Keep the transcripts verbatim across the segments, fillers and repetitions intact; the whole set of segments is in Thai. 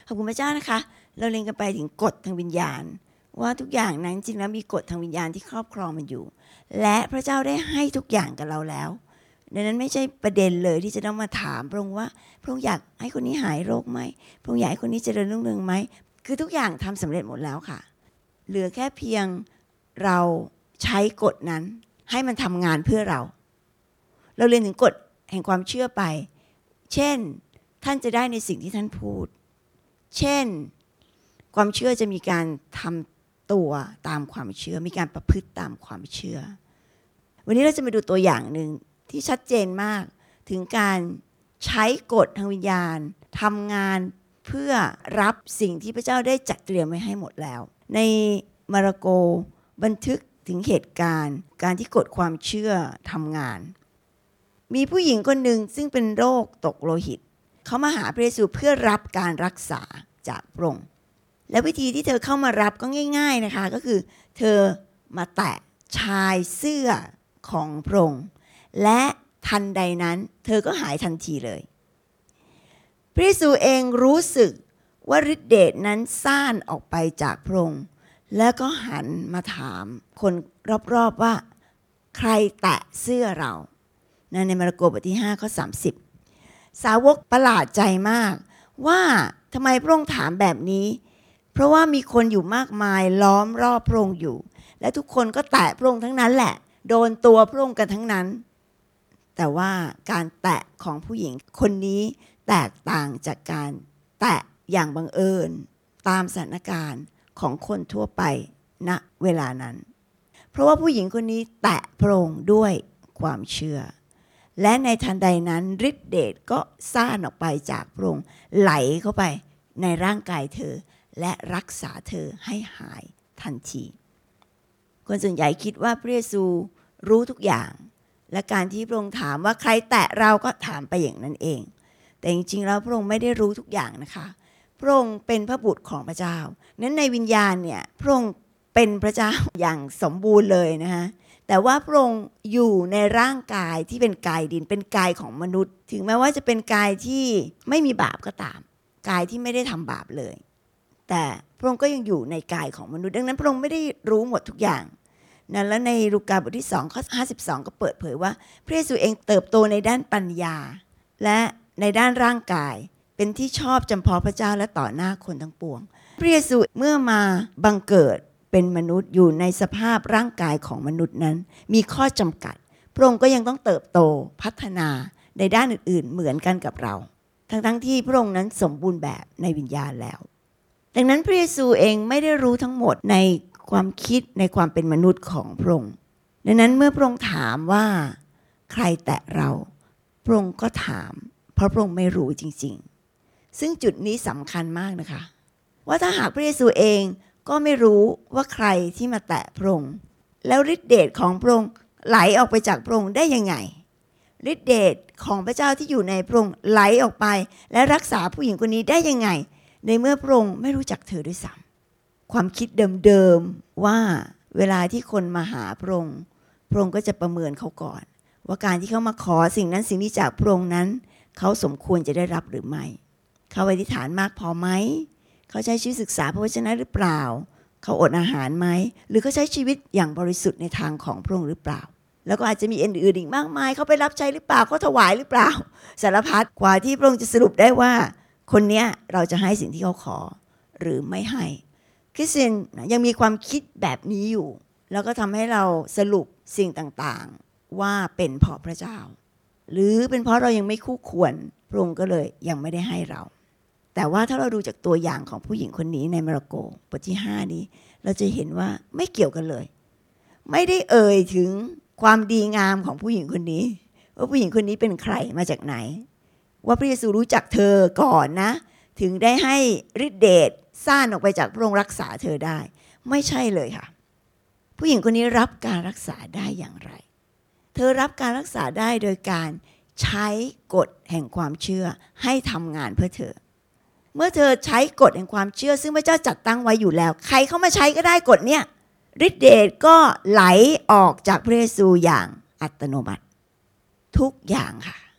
ขอบคุณพระเจ้านะคะเราเรียนกันไปถึงกฎทางวิญญาณว่าทุกอย่างนั้นจริงแล้วมีกฎทางวิญญาณที่ครอบครองมันอยู่และพระเจ้าได้ให้ทุกอย่างกับเราแล้วดังนั้นไม่ใช่ประเด็นเลยที่จะต้องมาถามพระองค์ว่าพระองค์อยากให้คนนี้หายโรคไหมพระองค์อยากให้คนนี้เจริญรุ่งเรืองไหมคือทุกอย่างทำสำเร็จหมดแล้วค่ะเหลือแค่เพียงเราใช้กฎนั้นให้มันทำงานเพื่อเราเราเรียนถึงกฎแห่งความเชื่อไปเช่นท่านจะได้ในสิ่งที่ท่านพูดเช่นความเชื่อจะมีการทำตัวตามความเชื่อมีการประพฤติตามความเชื่อวันนี้เราจะมาดูตัวอย่างหนึ่งที่ชัดเจนมากถึงการใช้กฎทางวิญญาณทำงานเพื่อรับสิ่งที่พระเจ้าได้จัดเตรียมไว้ให้หมดแล้วในมาระโกบันทึกถึงเหตุการณ์การที่กฎความเชื่อทำงานมีผู้หญิงคนหนึ่งซึ่งเป็นโรคตกโลหิตเขามาหาพระเยซูเพื่อรับการรักษาจากพระองค์และวิธีที่เธอเข้ามารับก็ง่ายๆนะคะก็คือเธอมาแตะชายเสื้อของพระองค์และทันใดนั้นเธอก็หายทันทีเลยพระเยซูเองรู้สึกว่าฤทธิเดชนั้นซ่านออกไปจากพระองค์แล้วก็หันมาถามคนรอบๆว่าใครแตะเสื้อเราในมาระโกบทที่ห้าข้อสามสิบสาวกประหลาดใจมากว่าทำไมพระองค์ถามแบบนี้เพราะว่ามีคนอยู่มากมายล้อมรอบพระองค์อยู่และทุกคนก็แตะพระองค์ทั้งนั้นแหละโดนตัวพระองค์กันทั้งนั้นแต่ว่าการแตะของผู้หญิงคนนี้แตกต่างจากการแตะอย่างบังเอิญตามสถานการณ์ของคนทั่วไปณเวลานั้นเพราะว่าผู้หญิงคนนี้แตะพระองค์ด้วยความเชื่อและในทันใดนั้นฤทธิเดชก็ซ่านออกไปจากพระองค์ไหลเข้าไปในร่างกายเธอและรักษาเธอให้หายทันทีคนส่วนใหญ่คิดว่าพระเยซูรู้ทุกอย่างและการที่พระองค์ถามว่าใครแตะเราก็ถามไปอย่างนั้นเองแต่จริงๆแล้วพระองค์ไม่ได้รู้ทุกอย่างนะคะพระองค์เป็นพระบุตรของพระเจ้านั้นในวิญญาณเนี่ยพระองค์เป็นพระเจ้าอย่างสมบูรณ์เลยนะคะแต่ว่าพระองค์อยู่ในร่างกายที่เป็นกายดินเป็นกายของมนุษย์ถึงแม้ว่าจะเป็นกายที่ไม่มีบาปก็ตามกายที่ไม่ได้ทำบาปเลยแต่พระองค์ก็ยังอยู่ในกายของมนุษย์ดังนั้นพระองค์ไม่ได้รู้หมดทุกอย่างนั้นแล้วในลูกาบทที่สองข้อห้าสิบสองก็เปิดเผยว่าพระเยซูเองเติบโตในด้านปัญญาและในด้านร่างกายเป็นที่ชอบจำเพาะพระเจ้าและต่อหน้าคนทั้งปวงพระเยซูเมื่อมาบังเกิดเป็นมนุษย์อยู่ในสภาพร่างกายของมนุษย์นั้นมีข้อจำกัดพระองค์ก็ยังต้องเติบโตพัฒนาในด้านอื่นๆเหมือนกันกับเราทั้งๆที่พระองค์นั้นสมบูรณ์แบบในวิญญาณแล้วดังนั้นพระเยซูเองไม่ได้รู้ทั้งหมดในความคิดในความเป็นมนุษย์ของพระองค์ดังนั้นเมื่อพระองค์ถามว่าใครแตะเราพระองค์ก็ถามเพราะพระองค์ไม่รู้จริงๆซึ่งจุดนี้สำคัญมากนะคะว่าถ้าหากพระเยซูเองก็ไม่รู้ว่าใครที่มาแตะพระองค์แล้วฤทธิเดชของพระองค์ไหลออกไปจากพระองค์ได้ยังไงฤทธิเดชของพระเจ้าที่อยู่ในพระองค์ไหลออกไปและรักษาผู้หญิงคนนี้ได้ยังไงในเมื่อพระองค์ไม่รู้จักเธอด้วยซ้ำความคิดเดิมๆว่าเวลาที่คนมาหาพระองค์พระองค์ก็จะประเมินเขาก่อนว่าการที่เขามาขอสิ่งนั้นสิ่งนี้จากพระองค์นั้นเขาสมควรจะได้รับหรือไม่เขาอธิษฐานมากพอไหมเขาใช้ชีวิตศึกษาพระวจนะหรือเปล่าเขาอดอาหารไหมหรือเขาใช้ชีวิตอย่างบริสุทธิ์ในทางของพระองค์หรือเปล่าแล้วก็อาจจะมีอื่นๆอีกมากมายเขาไปรับใช้หรือเปล่าเขาถวายหรือเปล่าสารพัดกว่าที่พระองค์จะสรุปได้ว่าคนเนี้ยเราจะให้สิ่งที่เขาขอหรือไม่ให้คริสเตียนยังมีความคิดแบบนี้อยู่แล้วก็ทำให้เราสรุปสิ่งต่างๆว่าเป็นเพราะพระเจ้าหรือเป็นเพราะเรายังไม่คู่ควรพระองค์ก็เลยยังไม่ได้ให้เราแต่ว่าถ้าเราดูจากตัวอย่างของผู้หญิงคนนี้ในมาระโกบทที่ห้านี้เราจะเห็นว่าไม่เกี่ยวกันเลยไม่ได้เอ่ยถึงความดีงามของผู้หญิงคนนี้ว่าผู้หญิงคนนี้เป็นใครมาจากไหนว่าพระเยซูรู้จักเธอก่อนนะถึงได้ให้ฤทธิเดชซ่านออกไปจากพระองค์รักษาเธอได้ไม่ใช่เลยค่ะผู้หญิงคนนี้รับการรักษาได้อย่างไรเธอรับการรักษาได้โดยการใช้กฎแห่งความเชื่อให้ทำงานเพื่อเธอเมื่อเธอใช้กฎแห่งความเชื่อซึ่งพระเจ้าจัดตั้งไว้อยู่แล้วใครเข้ามาใช้ก็ได้กฎเนี้ยฤทธิเดชก็ไหลออกจากพระเยซูอย่างอัตโนมัติทุกอย่างค่ะ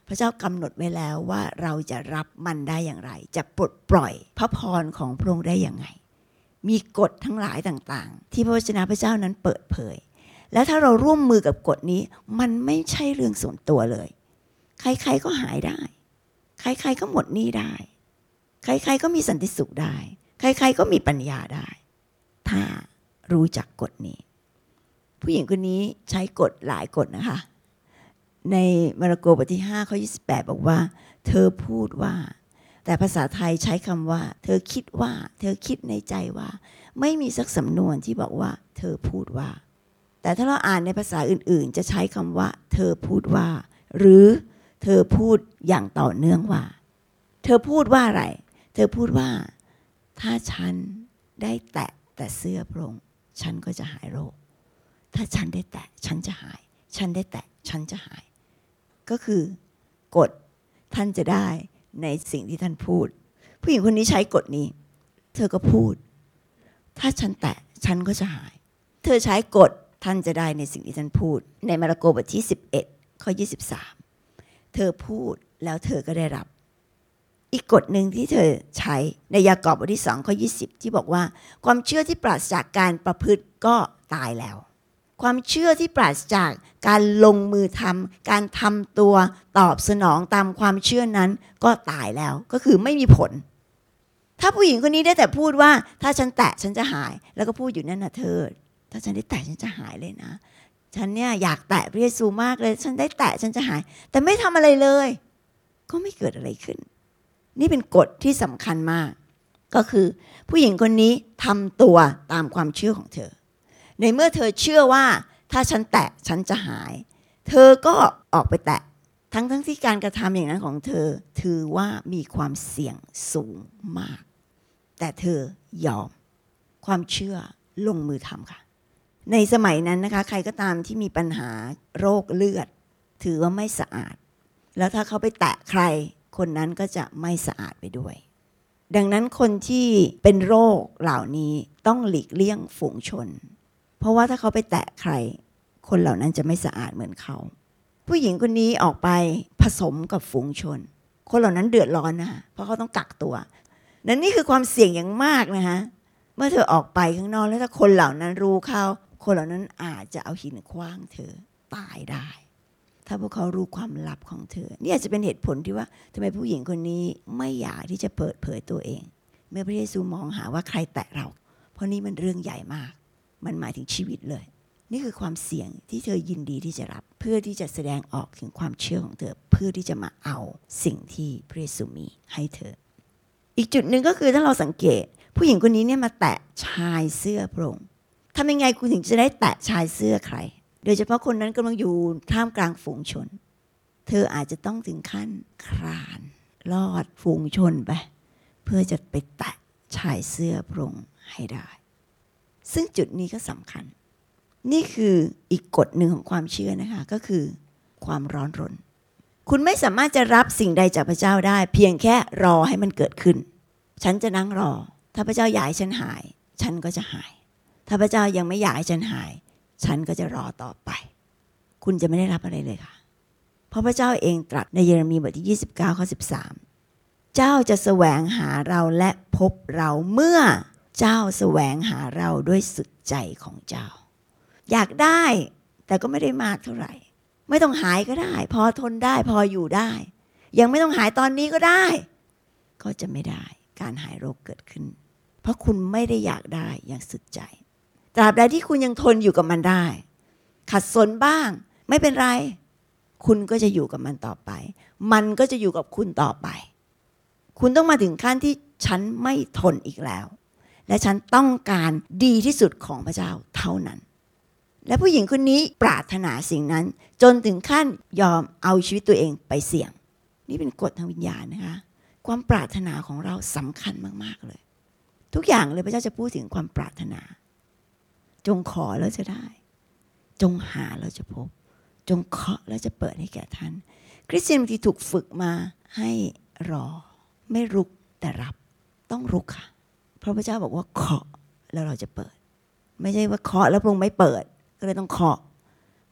พระเจ้ากำหนดไว้แล้วว่าเราจะรับมันได้อย่างไรจะปลดปล่อยพระพรของพระองค์ได้อย่างไงมีกฎทั้งหลายต่างๆที่พระวจนะพระเจ้านั้นเปิดเผยแล้วถ้าเราร่วมมือกับกฎนี้มันไม่ใช่เรื่องส่วนตัวเลยใครๆก็หายได้ใครๆก็หมดหนี้ได้ใครๆก็มีสันติสุขได้ใครๆก็มีปัญญาได้ถ้ารู้จักกฎนี้ผู้หญิงคนนี้ใช้กฎหลายกฎนะคะในมาระโกบทที่ห้าข้อยี่สิบแปดบอกว่าเธอพูดว่าแต่ภาษาไทยใช้คำว่าเธอคิดว่าเธอคิดในใจว่าไม่มีสักสำนวนที่บอกว่าเธอพูดว่าแต่ถ้าเราอ่านในภาษาอื่นๆจะใช้คำว่าเธอพูดว่าหรือเธอพูดอย่างต่อเนื่องว่าเธอพูดว่าอะไรเธอพูดว่าถ้าฉันได้แตะแต่เสื้อพระองค์ฉันก็จะหายโรคถ้าฉันได้แตะฉันจะหายฉันได้แตะฉันจะหายก็คือกฎท่านจะได้ในสิ่งที่ท่านพูดผู้หญิงคนนี้ใช้กฎนี้เธอก็พูดถ้าฉันแตะฉันก็จะหายเธอใช้กฎท่านจะได้ในสิ่งที่ท่านพูดในมาระโกบทที่สิบเอ็ดข้อยี่สิบสามเธอพูดแล้วเธอก็ได้รับอีกกฎหนึ่งที่เธอใช้ในยากอบบทที่สองข้อยี่สิบที่บอกว่าความเชื่อที่ปราศจากการประพฤติก็ตายแล้วความเชื่อที่ปราศจากการลงมือทำการทำตัวตอบสนองตามความเชื่อนั้นก็ตายแล้วก็คือไม่มีผลถ้าผู้หญิงคนนี้ได้แต่พูดว่าถ้าฉันแตะฉันจะหายแล้วก็พูดอยู่นั่นนะเธอถ้าฉันได้แตะฉันจะหายเลยนะฉันเนี่ยอยากแตะพระเยซูมากเลยฉันได้แตะฉันจะหายแต่ไม่ทำอะไรเลยก็ไม่เกิดอะไรขึ้นนี่เป็นกฎที่สำคัญมากก็คือผู้หญิงคนนี้ทำตัวตามความเชื่อของเธอในเมื่อเธอเชื่อว่าถ้าฉันแตะฉันจะหายเธอก็ออกไปแตะทั้งทั้งที่การกระทำอย่างนั้นของเธอถือว่ามีความเสี่ยงสูงมากแต่เธอยอมความเชื่อลงมือทำค่ะในสมัยนั้นนะคะใครก็ตามที่มีปัญหาโรคเลือดถือว่าไม่สะอาดแล้วถ้าเขาไปแตะใครคนนั้นก็จะไม่สะอาดไปด้วยดังนั้นคนที่เป็นโรคเหล่านี้ต้องหลีกเลี่ยงฝูงชนเพราะว่าถ้าเขาไปแตะใครคนเหล่านั้นจะไม่สะอาดเหมือนเขาผู้หญิงคนนี้ออกไปผสมกับฝูงชนคนเหล่านั้นเดือดร้อนนะคะเพราะเขาต้องกักตัวนั่นนี่คือความเสี่ยงอย่างมากนะคะเมื่อเธอออกไปข้างนอกแล้วถ้าคนเหล่านั้นรู้เข้าคนเหล่านั้นอาจจะเอาหินขว้างเธอตายได้ถ้าพวกเขารู้ความลับของเธอนี่อาจจะเป็นเหตุผลที่ว่าทำไมผู้หญิงคนนี้ไม่อยากที่จะเปิดเผยตัวเองเมื่อพระเยซูมองหาว่าใครแตะเราเพราะนี่มันเรื่องใหญ่มากมันหมายถึงชีวิตเลยนี่คือความเสี่ยงที่เธอยินดีที่จะรับเพื่อที่จะแสดงออกถึงความเชื่อของเธอเพื่อที่จะมาเอาสิ่งที่พระเยซูมีให้เธออีกจุดหนึ่งก็คือถ้าเราสังเกตผู้หญิงคนนี้เนี่ยมาแตะชายเสื้อพระองค์ทำยังไงคุณถึงจะได้แตะชายเสื้อใครโดยเฉพาะคนนั้นกำลังอยู่ท่ามกลางฝูงชนเธออาจจะต้องถึงขั้นคลานลอดฝูงชนไปเพื่อจะไปแตะชายเสื้อพระองค์ให้ได้ซึ่งจุดนี้ก็สำคัญนี่คืออีกกฎหนึ่งของความเชื่อนะคะก็คือความร้อนรนคุณไม่สามารถจะรับสิ่งใดจากพระเจ้าได้เพียงแค่รอให้มันเกิดขึ้นฉันจะนั่งรอถ้าพระเจ้าอยากให้ฉันหายฉันก็จะหายถ้าพระเจ้ายังไม่อยากให้ฉันหายฉันก็จะรอต่อไปคุณจะไม่ได้รับอะไรเลยค่ะเพราะพระเจ้าเองตรัสในเยเรมีบทที่ยี่สิบเก้าข้อสิบสามเจ้าจะแสวงหาเราและพบเราเมื่อเจ้าแสวงหาเราด้วยสุดใจของเจ้าอยากได้แต่ก็ไม่ได้มากเท่าไหร่ไม่ต้องหายก็ได้พอทนได้พออยู่ได้ยังไม่ต้องหายตอนนี้ก็ได้ก็จะไม่ได้การหายโรคเกิดขึ้นเพราะคุณไม่ได้อยากได้อย่างสุดใจตราบใดที่คุณยังทนอยู่กับมันได้ขัดสนบ้างไม่เป็นไรคุณก็จะอยู่กับมันต่อไปมันก็จะอยู่กับคุณต่อไปคุณต้องมาถึงขั้นที่ฉันไม่ทนอีกแล้วและฉันต้องการดีที่สุดของพระเจ้าเท่านั้นและผู้หญิงคนนี้ปรารถนาสิ่งนั้นจนถึงขั้นยอมเอาชีวิตตัวเองไปเสี่ยงนี่เป็นกฎทางวิญญาณนะคะความปรารถนาของเราสำคัญมากๆเลยทุกอย่างเลยพระเจ้าจะพูดถึงความปรารถนาจงขอแล้วจะได้จงหาแล้วจะพบจงเคาะแล้วจะเปิดให้แก่ท่านคริสเตียนบางทีถูกฝึกมาให้รอไม่รุกแต่รับต้องรุกค่ะเพราะพระเจ้าบอกว่าเคาะแล้วเราจะเปิดไม่ใช่ว่าเคาะแล้วพระองค์ไม่เปิดก็เลยต้องเคาะ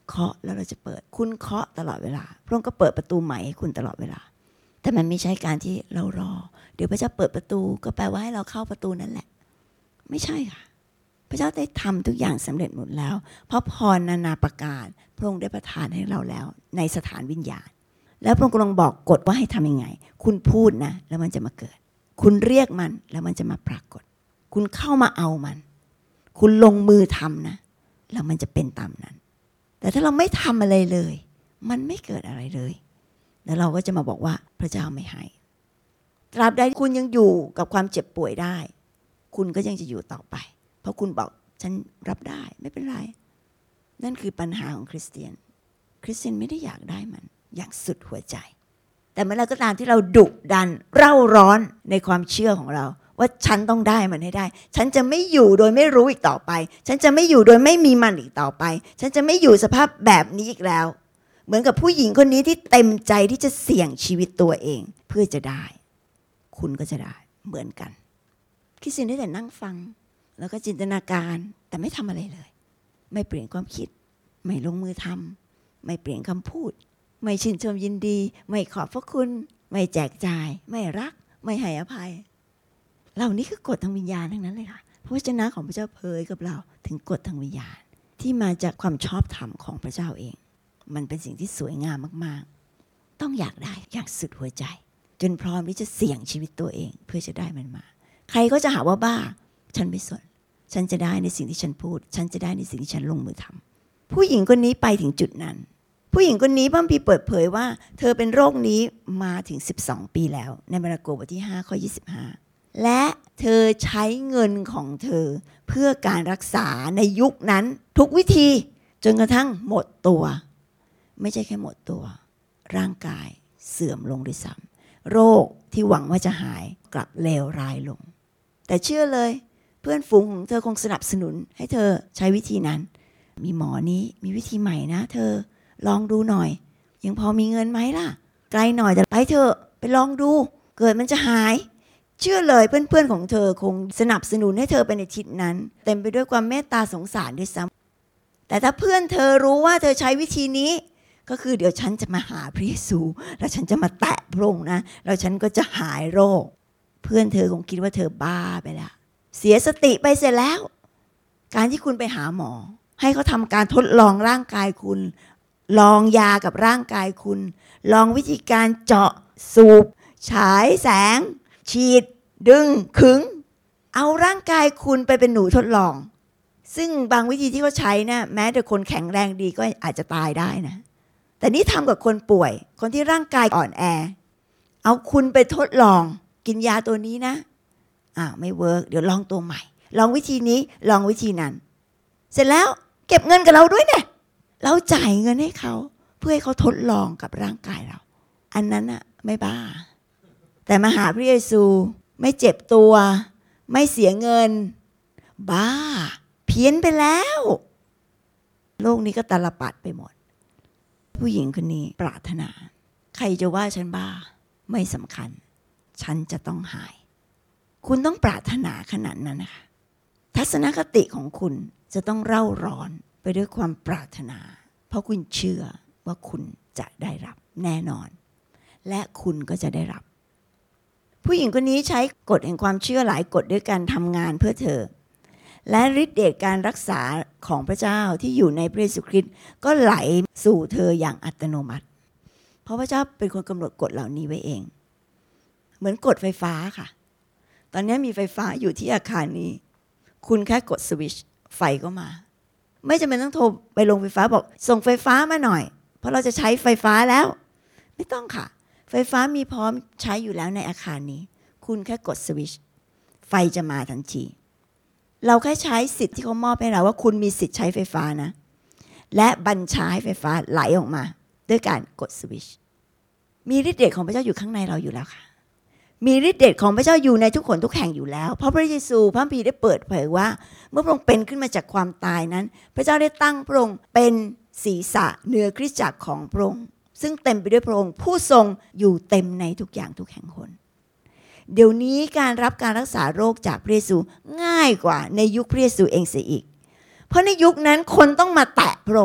เคาะแล้วเราจะเปิดคุณเคาะตลอดเวลาพระองค์ก็เปิดประตูใหม่ให้คุณตลอดเวลาแต่มันไม่ใช่การที่เรารอเดี๋ยวพระเจ้าเปิดประตูก็แปลว่าให้เราเข้าประตูนั่นแหละไม่ใช่ค่ะพระเจ้าได้ทำทุกอย่างสำเร็จหมดแล้วเพราะพรนานาประการพระองค์ได้ประทานให้เราแล้วในสถานวิญญาณแล้วพระองค์กำลังบอกกฎว่าให้ทำยังไงคุณพูดนะแล้วมันจะมาเกิดคุณเรียกมันแล้วมันจะมาปรากฏคุณเข้ามาเอามันคุณลงมือทำนะแล้วมันจะเป็นตามนั้นแต่ถ้าเราไม่ทำอะไรเลยมันไม่เกิดอะไรเลยแล้วเราก็จะมาบอกว่าพระเจ้าไม่ให้ตราบใดคุณยังอยู่กับความเจ็บป่วยได้คุณก็ยังจะอยู่ต่อไปเพราะคุณบอกฉันรับได้ไม่เป็นไรนั่นคือปัญหาของคริสเตียนคริสเตียนไม่ได้อยากได้มันอย่างสุดหัวใจแต่เมื่อไรก็ตามที่เราดุดันเร่าร้อนในความเชื่อของเราว่าฉันต้องได้มันให้ได้ฉันจะไม่อยู่โดยไม่รู้อีกต่อไปฉันจะไม่อยู่โดยไม่มีมันอีกต่อไปฉันจะไม่อยู่สภาพแบบนี้อีกแล้วเหมือนกับผู้หญิงคนนี้ที่เต็มใจที่จะเสี่ยงชีวิตตัวเองเพื่อจะได้คุณก็จะได้เหมือนกันคริสเตียนได้แต่นั่งฟังแล้วก็จินตนาการแต่ไม่ทำอะไรเลยไม่เปลี่ยนความคิดไม่ลงมือทำไม่เปลี่ยนคำพูดไม่ชื่นชมยินดีไม่ขอบพระคุณไม่แจกจ่ายไม่รักไม่ให้อภัยเหล่านี้คือกฎทางวิญญาณทั้งนั้นเลยค่ะพระวจนะของพระเจ้าเผยกับเราถึงกฎทางวิญญาณที่มาจากความชอบธรรมของพระเจ้าเองมันเป็นสิ่งที่สวยงามมากๆต้องอยากได้อย่างสุดหัวใจจนพร้อมที่จะเสี่ยงชีวิตตัวเองเพื่อจะได้มันมาใครก็จะหาว่าบ้าฉันไม่สนฉันจะได้ในสิ่งที่ฉันพูดฉันจะได้ในสิ่งที่ฉันลงมือทำผู้หญิงคนนี้ไปถึงจุดนั้นผู้หญิงคนนี้พระคัมภีร์เปิดเผยว่าเธอเป็นโรคนี้มาถึงสิบสองปีแล้วในมาระโกบทที่ห้าข้อยี่สิบห้าและเธอใช้เงินของเธอเพื่อการรักษาในยุคนั้นทุกวิธีจนกระทั่งหมดตัวไม่ใช่แค่หมดตัวร่างกายเสื่อมลงด้วยซ้ำโรคที่หวังว่าจะหายกลับเลวร้ายลงแต่เชื่อเลยเพื่อนฝูงของเธอคงสนับสนุนให้เธอใช้วิธีนั้นมีหมอนี้มีวิธีใหม่นะเธอลองดูหน่อยยังพอมีเงินไหมล่ะไกลหน่อยแต่ไปเธอไปลองดูเกิดมันจะหายเชื่อเลยเพื่อนๆของเธอคงสนับสนุนให้เธอไปในทิศนั้นเต็มไปด้วยความเมตตาสงสารด้วยซ้ำแต่ถ้าเพื่อนเธอรู้ว่าเธอใช้วิธีนี้ก็คือเดี๋ยวฉันจะมาหาพระเยซูแล้วฉันจะมาแตะพระองค์นะแล้วฉันก็จะหายโรคเพื่อนเธอคงคิดว่าเธอบ้าไปแล้วเสียสติไปเสร็จแล้วการที่คุณไปหาหมอให้เขาทำการทดลองร่างกายคุณลองยากับร่างกายคุณลองวิธีการเจาะสูบฉายแสงฉีดดึงขึงเอาร่างกายคุณไปเป็นหนูทดลองซึ่งบางวิธีที่เขาใช้นะแม้แต่คนแข็งแรงดีก็อาจจะตายได้นะแต่นี่ทำกับคนป่วยคนที่ร่างกายอ่อนแอเอาคุณไปทดลองกินยาตัวนี้นะอ้าวไม่เวิร์กเดี๋ยวลองตัวใหม่ลองวิธีนี้ลองวิธีนั้นเสร็จแล้วเก็บเงินกับเราด้วยเนี่ยเราจ่ายเงินให้เขาเพื่อให้เขาทดลองกับร่างกายเราอันนั้นอะไม่บ้าแต่มาหาพระเยซูไม่เจ็บตัวไม่เสียเงินบ้าเพี้ยนไปแล้วโลกนี้ก็ตาลปัดไปหมดผู้หญิงคนนี้ปรารถนาใครจะว่าฉันบ้าไม่สำคัญฉันจะต้องหายคุณต้องปรารถนาขนาดนั้นนะคะทัศนคติของคุณจะต้องเร่าร้อนไปด้วยความปรารถนาเพราะคุณเชื่อว่าคุณจะได้รับแน่นอนและคุณก็จะได้รับผู้หญิงคนนี้ใช้กฎแห่งความเชื่อหลายกฎด้วยการทำงานเพื่อเธอและฤทธิ์เดชการรักษาของพระเจ้าที่อยู่ในพระเยซูคริสต์ก็ไหลสู่เธออย่างอัตโนมัติเพราะพระเจ้าเป็นคนกำหนดกฎเหล่านี้ไว้เองเหมือนกฎไฟฟ้าค่ะตอนนี้มีไฟฟ้าอยู่ที่อาคารนี้คุณแค่กดสวิตช์ไฟก็มาไม่จำเป็นต้องโทรไปโรงไฟฟ้าบอกส่งไฟฟ้ามาหน่อยเพราะเราจะใช้ไฟฟ้าแล้วไม่ต้องค่ะไฟฟ้ามีพร้อมใช้อยู่แล้วในอาคารนี้คุณแค่กดสวิตช์ไฟจะมาทันทีเราแค่ใช้สิทธิ์ที่เขามอบให้เราว่าคุณมีสิทธิ์ใช้ไฟฟ้านะและบัญชาให้ไฟฟ้าไหลออกมาด้วยการกดสวิตช์มีฤทธิ์เดชของพระเจ้าอยู่ข้างในเราอยู่แล้วค่ะมีฤทธิ์เดชของพระเจ้าอยู่ในทุกคนทุกแห่งอยู่แล้วเพราะพระเยซูพระคัมภีร์ได้เปิดเผยว่าเมื่อพระองค์เป็นขึ้นมาจากความตายนั้นพระเจ้าได้ตั้งพระองค์เป็นศีรษะเหนือคริสตจักรของพระองค์ซึ่งเต็มไปด้วยพระองค์ผู้ทรงอยู่เต็มในทุกอย่างทุกแห่งหนเดี๋ยวนี้การรับการรักษาโรคจากพระเยซูง่ายกว่าในยุคพระเยซูเองเสียอีกเพราะในยุคนั้นคนต้องมาแตะพระองค์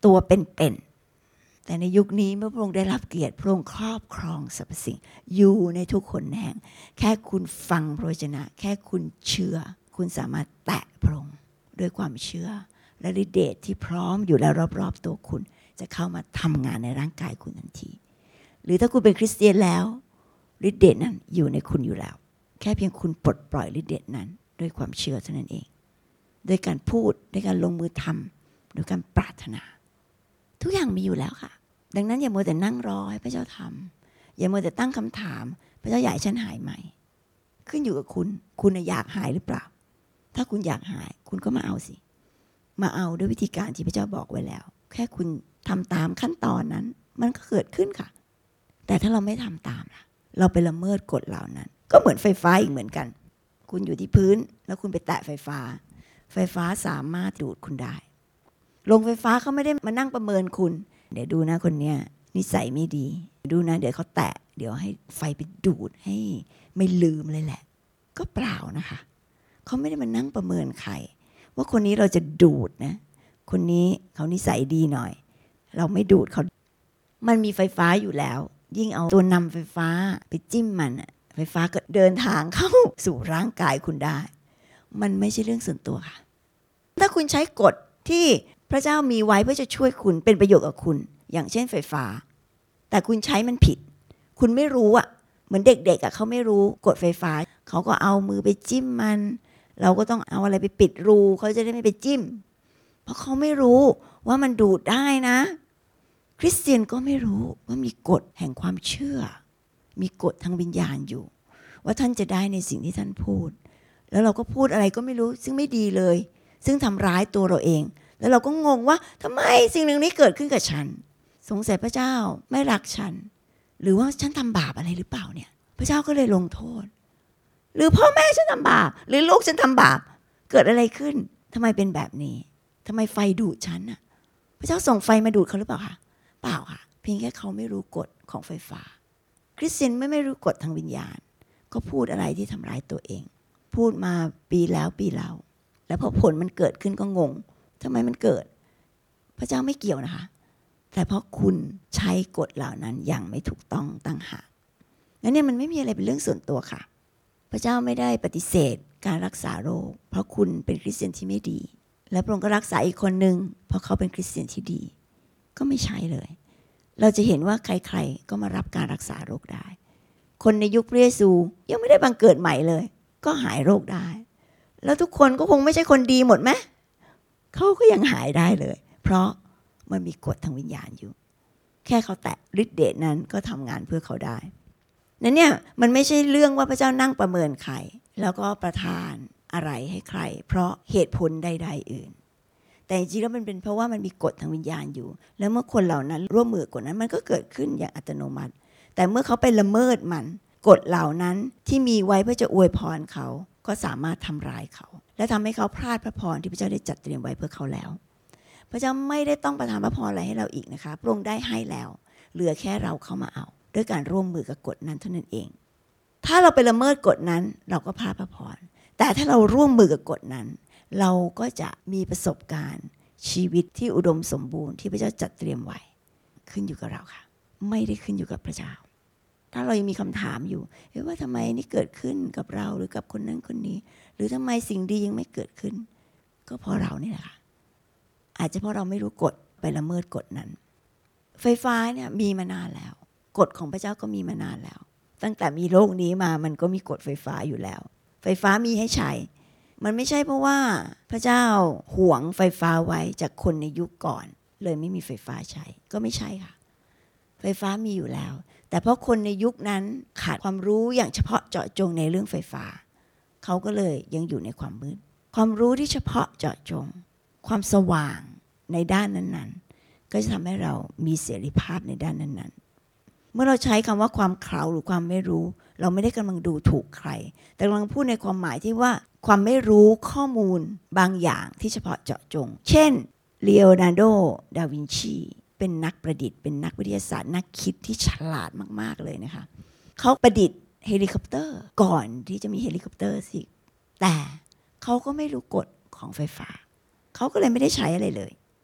ตัวเป็นๆแต่ในยุคนี้เมื่อพระองค์ได้รับเกียรติพระองค์ครอบครองสรรพสิ่งอยู่ในทุกคนแห่งแค่คุณฟังพระวจนะแค่คุณเชื่อคุณสามารถแตะพระองค์ด้วยความเชื่อและฤทธิ์เดชที่พร้อมอยู่แล้วรอบๆตัวคุณจะเข้ามาทำงานในร่างกายคุณทันทีหรือถ้าคุณเป็นคริสเตียนแล้วฤทธิ์เดชนั้นอยู่ในคุณอยู่แล้วแค่เพียงคุณปลดปล่อยฤทธิ์เดชนั้นด้วยความเชื่อเท่านั้นเองด้วยการพูดด้วยการลงมือทำด้วยการปรารถนาทุกอย่างมีอยู่แล้วค่ะดังนั้นอย่ามัวแต่นั่งรอให้พระเจ้าทำอย่ามัวแต่ตั้งคำถามพระเจ้าอยากให้ฉันหายไหมขึ้นอยู่กับคุณคุณอยากหายหรือเปล่าถ้าคุณอยากหายคุณก็มาเอาสิมาเอาด้วยวิธีการที่พระเจ้าบอกไว้แล้วแค่คุณทำตามขั้นตอนนั้นมันก็เกิดขึ้นค่ะแต่ถ้าเราไม่ทำตามล่ะเราไปละเมิดกฎเหล่านั้นก็เหมือนไฟฟ้าอีกเหมือนกันคุณอยู่ที่พื้นแล้วคุณไปแตะไฟฟ้าไฟฟ้าสามารถดูดคุณได้โรงไฟฟ้าเขาไม่ได้มานั่งประเมินคุณเดี๋ยวดูนะคนเนี้ยนิสัยไม่ดีดูนะเดี๋ยวเขาแตะเดี๋ยวให้ไฟไปดูดให้ไม่ลืมเลยแหละก็เปล่านะคะเขาไม่ได้มานั่งประเมินใครว่าคนนี้เราจะดูดนะคนนี้เขานิสัยดีหน่อยเราไม่ดูดเขามันมีไฟฟ้าอยู่แล้วยิ่งเอาตัวนำไฟฟ้าไปจิ้มมันไฟฟ้าก็เดินทางเข้าสู่ร่างกายคุณได้มันไม่ใช่เรื่องส่วนตัวค่ะถ้าคุณใช้กฎที่พระเจ้ามีไว้เพื่อจะช่วยคุณเป็นประโยชน์กับคุณอย่างเช่นไฟฟ้าแต่คุณใช้มันผิดคุณไม่รู้อ่ะเหมือนเด็กๆอ่ะเขาไม่รู้กฎไฟฟ้าเขาก็เอามือไปจิ้มมันเราก็ต้องเอาอะไรไปปิดรูเขาจะได้ไม่ไปจิ้มเพราะเขาไม่รู้ว่ามันดูดได้นะคริสเตียนก็ไม่รู้ว่ามีกฎแห่งความเชื่อมีกฎทางวิญญาณอยู่ว่าท่านจะได้ในสิ่งที่ท่านพูดแล้วเราก็พูดอะไรก็ไม่รู้ซึ่งไม่ดีเลยซึ่งทำร้ายตัวเราเองแล้วเราก็งงว่าทำไมสิ่งหนึ่งนี้เกิดขึ้นกับฉันสงสัยพระเจ้าไม่รักฉันหรือว่าฉันทำบาปอะไรหรือเปล่าเนี่ยพระเจ้าก็เลยลงโทษหรือพ่อแม่ฉันทำบาปหรือลูกฉันทำบาปเกิดอะไรขึ้นทำไมเป็นแบบนี้ทำไมไฟดูดฉันน่ะพระเจ้าส่งไฟมาดูดเขาหรือเปล่าคะเปล่าค่ะเพียงแค่เขาไม่รู้กฎของไฟฟ้าคริสเตียนไม่ไม่รู้กฎทางวิญญาณก็พูดอะไรที่ทำร้ายตัวเองพูดมาปีแล้วปีเล่าแล้วพอผลมันเกิดขึ้นก็งงทำไมมันเกิดพระเจ้าไม่เกี่ยวนะคะแต่เพราะคุณใช้กฎเหล่านั้นอย่างไม่ถูกต้องตั้งหากงั้นเนี่ยมันไม่มีอะไรเป็นเรื่องส่วนตัวค่ะพระเจ้าไม่ได้ปฏิเสธการรักษาโรคเพราะคุณเป็นคริสเตียนที่ไม่ดีและพระองค์ก็รักษาอีกคนนึงเพราะเขาเป็นคริสเตียนที่ดีก็ไม่ใช่เลยเราจะเห็นว่าใครๆก็มารับการรักษาโรคได้คนในยุคพระเยซูยังไม่ได้บังเกิดใหม่เลยก็หายโรคได้แล้วทุกคนก็คงไม่ใช่คนดีหมดไหมเขาก็ยังหายได้เลยเพราะมันมีกฎทางวิญญาณอยู่แค่เขาแตะฤทธิ์เดชนั้นก็ทำงานเพื่อเขาได้นั่นเนี่ยมันไม่ใช่เรื่องว่าพระเจ้านั่งประเมินใครแล้วก็ประทานอะไรให้ใครเพราะเหตุผลใดๆอื่นแต่จริงๆแล้วมันเป็นเพราะว่ามันมีกฎทางวิญญาณอยู่แล้วเมื่อคนเหล่านั้นร่วมมือกฎนั้นมันก็เกิดขึ้นอย่างอัตโนมัติแต่เมื่อเขาไปละเมิดมันกฎเหล่านั้นที่มีไว้เพื่อจะอวยพรเขาก็สามารถทำร้ายเขาและทำให้เขาพลาดพระพรที่พระเจ้าได้จัดเตรียมไว้เพื่อเขาแล้วพระเจ้าไม่ได้ต้องประทานพระพรอะไรให้เราอีกนะคะพระองค์ได้ให้แล้วเหลือแค่เราเข้ามาเอาด้วยการร่วมมือกับกฎนั้นเท่านั้นเองถ้าเราไปละเมิดกฎนั้นเราก็พลาดพระพรแต่ถ้าเราร่วมมือกับกฎนั้นเราก็จะมีประสบการณ์ชีวิตที่อุดมสมบูรณ์ที่พระเจ้าจัดเตรียมไว้ขึ้นอยู่กับเราค่ะไม่ได้ขึ้นอยู่กับพระเจ้าถ้าเรายังมีคำถามอยู่ว่าทำไมนี่เกิดขึ้นกับเราหรือกับคนนั้นคนนี้หรือทำไมสิ่งดียังไม่เกิดขึ้นก็เพราะเรานี่แหละค่ะอาจจะเพราะเราไม่รู้กฎไปละเมิดกฎนั้นไฟฟ้าเนี่ยมีมานานแล้วกฎของพระเจ้าก็มีมานานแล้วตั้งแต่มีโลกนี้มามันก็มีกฎไฟฟ้าอยู่แล้วไฟฟ้ามีให้ใช้มันไม่ใช่เพราะว่าพระเจ้าหวงไฟฟ้าไว้จากคนในยุคก่อนเลยไม่มีไฟฟ้าใช้ก็ไม่ใช่ค่ะไฟฟ้ามีอยู่แล้วแต่เพราะคนในยุคนั้นขาดความรู้อย่างเฉพาะเจาะจงในเรื่องไฟฟ้าเขาก็เลยยังอยู่ในความมืดความรู้ที่เฉพาะเจาะจงความสว่างในด้านนั้นๆก็จะทำให้เรามีเสรีภาพในด้านนั้นๆเมื่อเราใช้คำว่าความเขลาหรือความไม่รู้เราไม่ได้กำลังดูถูกใครแต่กำลังพูดในความหมายที่ว่าความไม่รู้ข้อมูลบางอย่างที่เฉพาะเจาะจงเช่นลีโอนาร์โด ดาวินชีเป็นนักประดิษฐ์เป็นนักวิทยาศาสตร์นักคิดที่ฉลาดมากๆเลยนะคะเขาประดิษฐ์เฮลิคอปเตอร์ก่อนที่จะมีเฮลิคอปเตอร์สิแต่เขาก็ไม่รู้กฎของไฟฟ้าเขาก็เลยไม่ได้ใช้อะไรเลย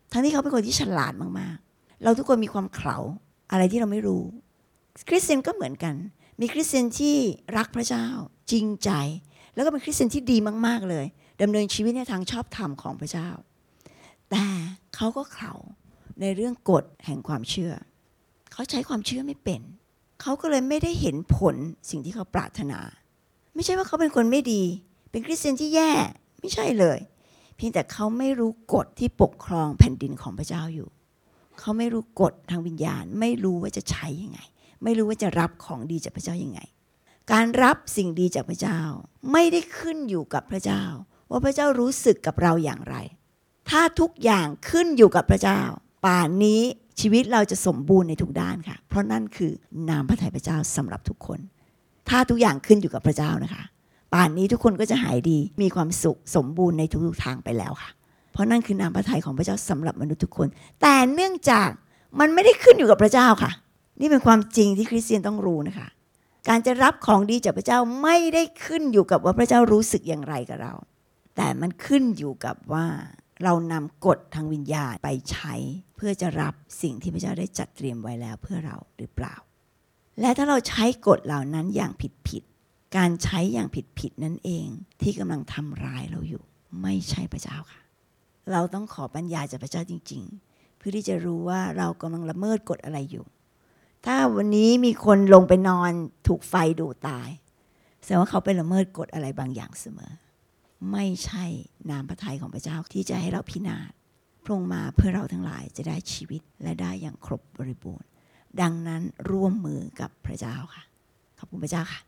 ทั้งที่เขาเป็นคนที่ฉลาดมากๆเราทุกคนมีความเขลาอะไรที่เราไม่รู้คริสเตียนก็เหมือนกันมีคริสเตียนที่รักพระเจ้าจริงใจแล้วก็เป็นคริสเตียนที่ดีมากๆเลยดำเนินชีวิตในทางชอบธรรมของพระเจ้าแต่เขาก็เขลาในเรื่องกฎแห่งความเชื่อเขาใช้ความเชื่อไม่เป็นเขาก็เลยไม่ได้เห็นผลสิ่งที่เขาปรารถนาไม่ใช่ว่าเขาเป็นคนไม่ดีเป็นคริสเตียนที่แย่ไม่ใช่เลยเพียงแต่เขาไม่รู้กฎที่ปกครองแผ่นดินของพระเจ้าอยู่เขาไม่รู้กฎทางวิญญาณไม่รู้ว่าจะใช้ยังไงไม่รู้ว่าจะรับของดีจากพระเจ้ายังไงการรับสิ่งดีจากพระเจ้าไม่ได้ขึ้นอยู่กับพระเจ้าว่าพระเจ้ารู้สึกกับเราอย่างไรถ้าทุกอย่างขึ้นอยู่กับพระเจ้าป่านนี้ชีวิตเราจะสมบูรณ์ในทุกด้านค่ะเพราะนั่นคือนามพระทัยพระเจ้าสำหรับทุกคนถ้าทุกอย่างขึ้นอยู่กับพระเจ้านะคะป่านนี้ทุกคนก็จะหายดีมีความสุขสมบูรณ์ในทุกๆทางไปแล้วค่ะเพราะนั่นคือนามพระทัยของพระเจ้าสำหรับมนุษย์ทุกคนแต่เนื่องจากมันไม่ได้ขึ้นอยู่กับพระเจ้าค่ะนี่เป็นความจริงที่คริสเตียนต้องรู้นะคะการจะรับของดีจากพระเจ้าไม่ได้ขึ้นอยู่กับว่าพระเจ้ารู้สึกอย่างไรกับเราแต่มันขึ้นอยู่กับว่าเรานำกฎทางวิญญาณไปใช้เพื่อจะรับสิ่งที่พระเจ้าได้จัดเตรียมไว้แล้วเพื่อเราหรือเปล่าและถ้าเราใช้กฎเหล่านั้นอย่างผิดๆการใช้อย่างผิดๆนั่นเองที่กำลังทำร้ายเราอยู่ไม่ใช่พระเจ้าค่ะเราต้องขอปัญญาจากพระเจ้าจริงๆเพื่อที่จะรู้ว่าเรากำลังละเมิดกฎอะไรอยู่ถ้าวันนี้มีคนลงไปนอนถูกไฟดูดตายแสดงว่าเขาไปละเมิดกฎอะไรบางอย่างเสมอไม่ใช่นามพระทัยของพระเจ้าที่จะให้เราพินาศพระองค์มาเพื่อเราทั้งหลายจะได้ชีวิตและได้อย่างครบบริบูรณ์ดังนั้นร่วมมือกับพระเจ้าค่ะขอบคุณพระเจ้าค่ะ